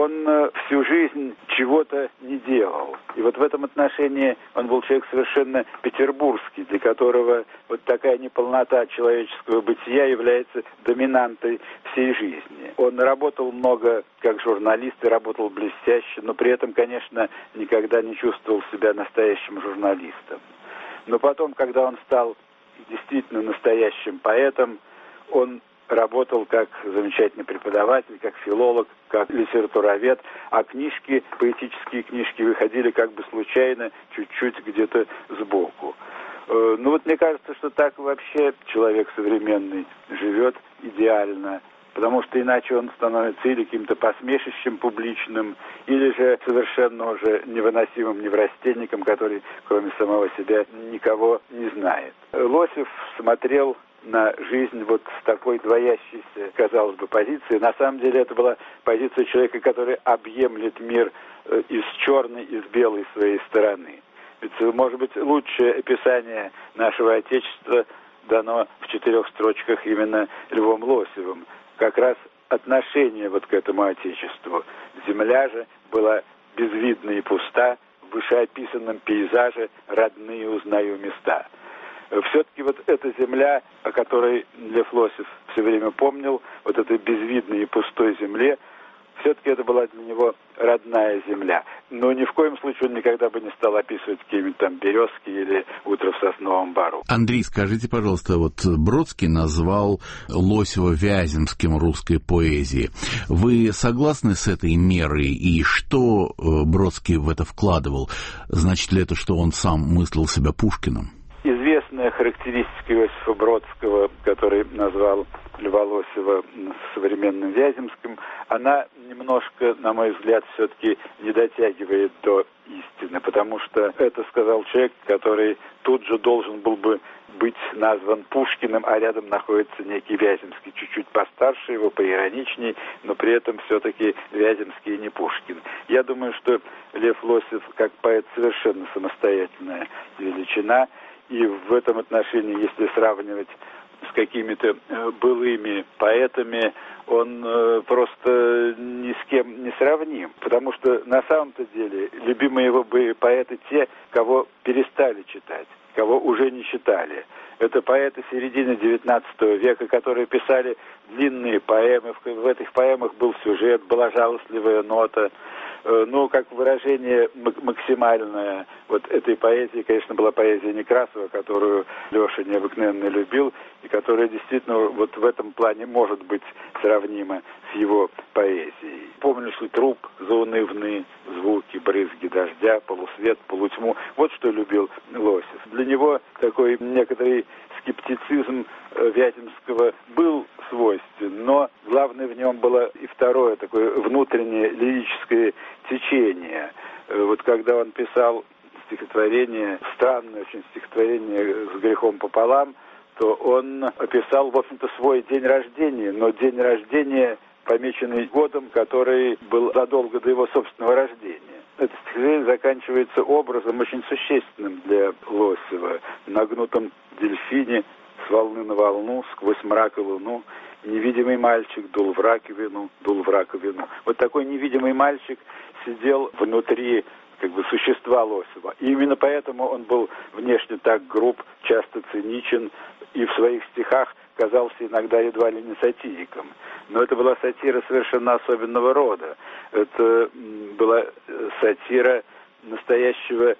Он всю жизнь чего-то не делал. И вот в этом отношении он был человек совершенно петербургский, для которого вот такая неполнота человеческого бытия является доминантой всей жизни. Он работал много как журналист и работал блестяще, но при этом, конечно, никогда не чувствовал себя настоящим журналистом. Но потом, когда он стал действительно настоящим поэтом, он работал как замечательный преподаватель, как филолог, как литературовед, а книжки, поэтические книжки выходили как бы случайно, чуть-чуть где-то сбоку. Ну вот мне кажется, что так вообще человек современный живет идеально, потому что иначе он становится или каким-то посмешищем публичным, или же совершенно уже невыносимым неврастенником, который кроме самого себя никого не знает. Лосев смотрел на жизнь вот с такой двоящейся, казалось бы, позиции. На самом деле это была позиция человека, который объемлет мир из черной и с белой своей стороны. Ведь, может быть, лучшее описание нашего Отечества дано в 4 строчках именно Львом Лосевым. Как раз отношение вот к этому Отечеству. Земля же была безвидна и пуста, в вышеописанном пейзаже родные узнаю места. Все-таки вот эта земля, о которой Лев Лосев все время помнил, вот этой безвидной и пустой земле, все-таки это была для него родная земля. Но ни в коем случае он никогда бы не стал описывать какие-нибудь там березки или утро в сосновом бору. Андрей, скажите, пожалуйста, вот Бродский назвал Лосева Вяземским русской поэзии. Вы согласны с этой мерой? И что Бродский в это вкладывал? Значит ли это, что он сам мыслил себя Пушкиным? Известная характеристика Иосифа Бродского, который назвал Льва Лосева современным Вяземским, она немножко, на мой взгляд, все-таки не дотягивает до истины, потому что это сказал человек, который тут же должен был бы быть назван Пушкиным, а рядом находится некий Вяземский, чуть-чуть постарше его, поироничней, но при этом все-таки Вяземский и не Пушкин. Я думаю, что Лев Лосев, как поэт, совершенно самостоятельная величина, и в этом отношении, если сравнивать с какими-то былыми поэтами, он просто ни с кем не сравним. Потому что на самом-то деле любимые его поэты те, кого перестали читать, кого уже не читали. Это поэты середины XIX века, которые писали длинные поэмы. В этих поэмах был сюжет, была жалостливая нота. Ну, как выражение максимальное вот этой поэзии, конечно, была поэзия Некрасова, которую Леша необыкновенно любил, и которая действительно вот в этом плане может быть сравнима с его поэзией. Помнишь ли труп, заунывные звуки, брызги дождя, полусвет, полутьму? Вот что любил Лосев. Для него такой некоторый скептицизм Вяземского был свойствен, но главное в нем было и второе, такое внутреннее лирическое течение. Вот когда он писал стихотворение, странное очень стихотворение «С грехом пополам», то он описал, в общем-то, свой день рождения, но день рождения, помеченный годом, который был задолго до его собственного рождения. Это стихотворение заканчивается образом очень существенным для Лосева. На гнутом дельфине с волны на волну, сквозь мрак и луну, невидимый мальчик дул в раковину, дул в раковину. Вот такой невидимый мальчик сидел внутри как бы существа Лосева. И именно поэтому он был внешне так груб, часто циничен, и в своих стихах казался иногда едва ли не сатириком. Но это была сатира совершенно особенного рода. Это была сатира настоящего,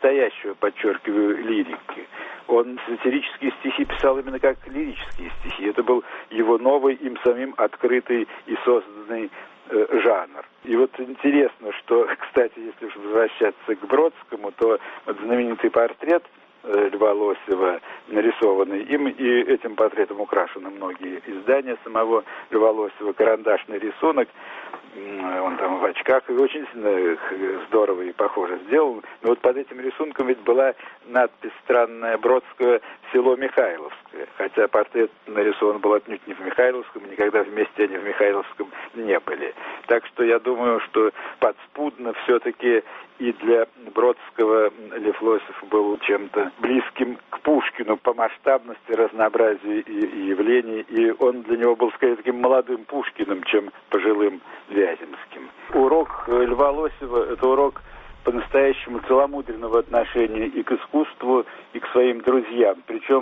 подчеркиваю, лирики. Он сатирические стихи писал именно как лирические стихи. Это был его новый, им самим открытый и созданный жанр. И вот интересно, что, кстати, если уж возвращаться к Бродскому, то вот знаменитый портрет Льва Лосева, нарисованный им, и этим портретом украшены многие издания самого Льва Лосева, карандашный рисунок, он там в очках, и очень здорово и похоже сделан. Но вот под этим рисунком ведь была надпись странная Бродского «Село Михайловское», хотя портрет нарисован был отнюдь не в Михайловском, и никогда вместе они в Михайловском не были. Так что я думаю, что подспудно все-таки и для Бродского Лев Лосев был чем-то близким к Пушкину по масштабности, разнообразию и явлений, и он для него был скорее таким молодым Пушкиным, чем пожилым Вяземским. Урок Льва Лосева – это урок по-настоящему целомудренного отношения и к искусству, и к своим друзьям. Причем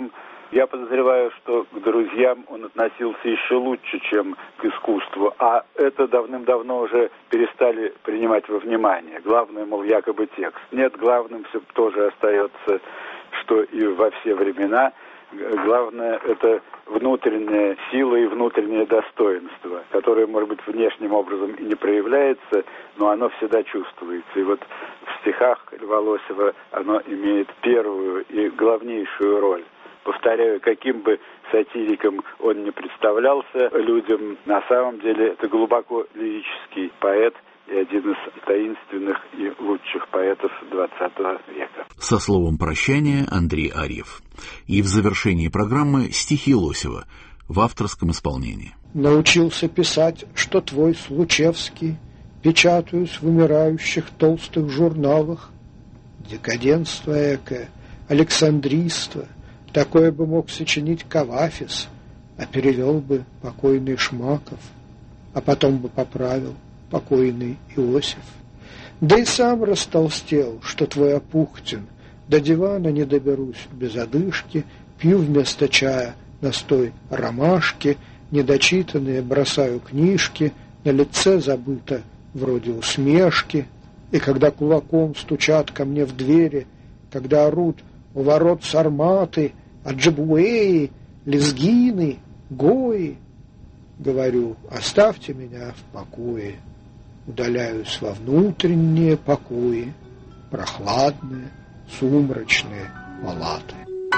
Я подозреваю, что к друзьям он относился еще лучше, чем к искусству, а это давным-давно уже перестали принимать во внимание. Главное, мол, якобы текст. Нет, главным все тоже остается, что и во все времена. Главное, это внутренняя сила и внутреннее достоинство, которое, может быть, внешним образом и не проявляется, но оно всегда чувствуется. И вот в стихах Льва Лосева оно имеет первую и главнейшую роль. Повторяю, каким бы сатириком он ни представлялся людям, на самом деле это глубоко лирический поэт и один из таинственных и лучших поэтов XX века. Со словом прощания Андрей Арьев. И в завершении программы стихи Лосева в авторском исполнении. Научился писать, что твой Случевский, печатаюсь в умирающих толстых журналах. Декаденство экое, александрийство, такое бы мог сочинить Кавафис, а перевел бы покойный Шмаков, а потом бы поправил покойный Иосиф. Да и сам растолстел, что твой Апухтин, до дивана не доберусь без одышки, пью вместо чая настой ромашки, недочитанные бросаю книжки, на лице забыто вроде усмешки, и когда кулаком стучат ко мне в двери, когда орут у ворот сарматы, аджибуэи, лезгины, гои, говорю, оставьте меня в покое. Удаляюсь во внутренние покои, прохладные, сумрачные палаты.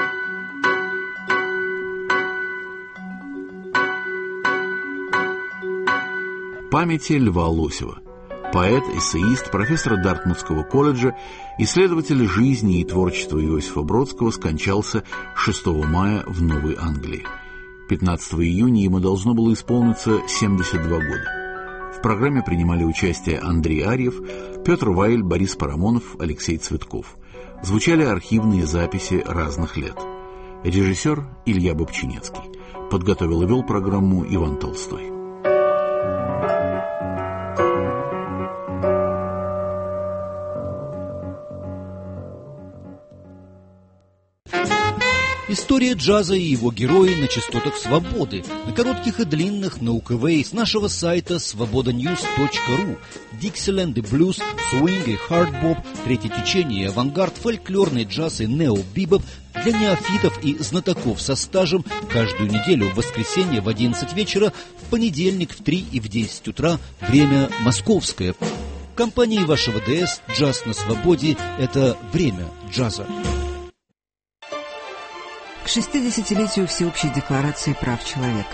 Памяти Льва Лосева. Поэт, эссеист, профессор Дартмутского колледжа, исследователь жизни и творчества Иосифа Бродского скончался 6 мая в Новой Англии. 15 июня ему должно было исполниться 72 года. В программе принимали участие Андрей Арьев, Петр Вайль, Борис Парамонов, Алексей Цветков. Звучали архивные записи разных лет. Режиссер Илья Бобчинецкий. Подготовил и вел программу Иван Толстой. История джаза и его герои на частотах свободы, на коротких и длинных, на УКВ, с нашего сайта svobodanews.ru. Диксиленд и блюз, свинг и хардбоп, третье течение и авангард, фольклорный джаз и нео-бибоп для неофитов и знатоков со стажем каждую неделю в воскресенье в 11 вечера, в понедельник в 3 и в 10 утра, время московское. В компании вашего ДС «Джаз на свободе» — это время джаза. К 60-летию Всеобщей декларации прав человека.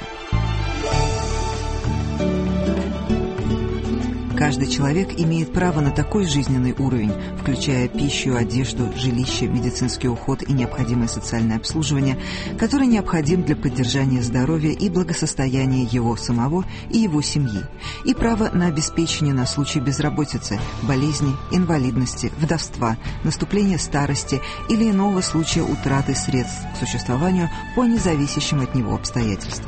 Каждый человек имеет право на такой жизненный уровень, включая пищу, одежду, жилище, медицинский уход и необходимое социальное обслуживание, который необходим для поддержания здоровья и благосостояния его самого и его семьи, и право на обеспечение на случай безработицы, болезни, инвалидности, вдовства, наступления старости или иного случая утраты средств к существованию по независящим от него обстоятельствам.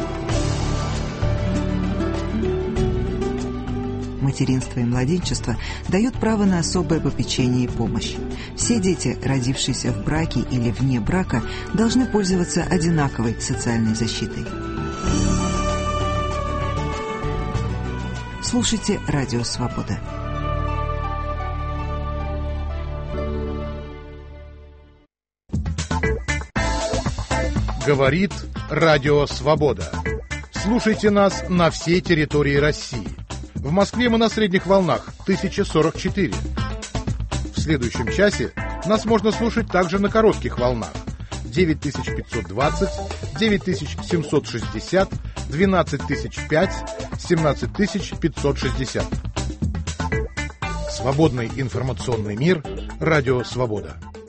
Материнство и младенчество дают право на особое попечение и помощь. Все дети, родившиеся в браке или вне брака, должны пользоваться одинаковой социальной защитой. Слушайте «Радио Свобода». Говорит Радио Свобода. Слушайте нас на всей территории России. В Москве мы на средних волнах 1044. В следующем часе нас можно слушать также на коротких волнах 9520, 9760, 12005, 17560. Свободный информационный мир. Радио Свобода.